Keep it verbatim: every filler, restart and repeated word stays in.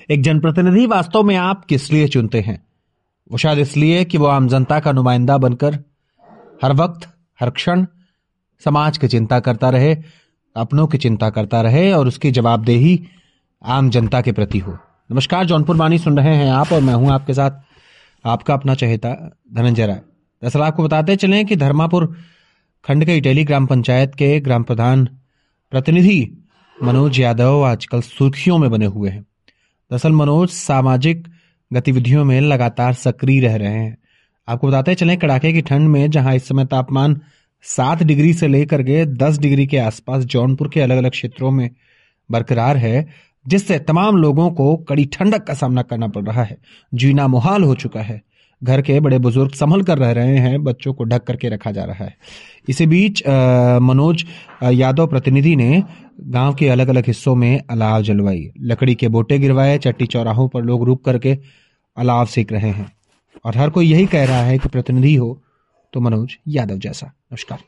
एक जनप्रतिनिधि वास्तव में आप किस लिए चुनते हैं? वो शायद इसलिए कि वो आम जनता का नुमाइंदा बनकर हर वक्त हर क्षण समाज की चिंता करता रहे, अपनों की चिंता करता रहे और उसकी जवाबदेही आम जनता के प्रति हो। नमस्कार, जौनपुर वाणी सुन रहे हैं आप और मैं हूं आपके साथ आपका अपना चहेता धनंजय राय। दरअसल आपको बताते चलें कि धर्मापुर खंड के इटेली ग्राम पंचायत के ग्राम प्रधान प्रतिनिधि मनोज यादव आजकल सुर्खियों में बने हुए हैं। दरअसल मनोज सामाजिक गतिविधियों में लगातार सक्रिय रह रहे हैं। आपको बताते चलें, कड़ाके की ठंड में जहां इस समय तापमान सात डिग्री से लेकर के दस डिग्री के आसपास जौनपुर के अलग अलग क्षेत्रों में बरकरार है, जिससे तमाम लोगों को कड़ी ठंडक का सामना करना पड़ रहा है। जीना मुहाल हो चुका है। घर के बड़े बुजुर्ग संभल कर रह रहे हैं, बच्चों को ढक करके रखा जा रहा है। इसी बीच आ, मनोज यादव प्रतिनिधि ने गांव के अलग अलग हिस्सों में अलाव जलवाई, लकड़ी के बोटे गिरवाए, चट्टी चौराहों पर लोग रुक करके अलाव सेक रहे हैं और हर कोई यही कह रहा है कि प्रतिनिधि हो तो मनोज यादव जैसा। नमस्कार।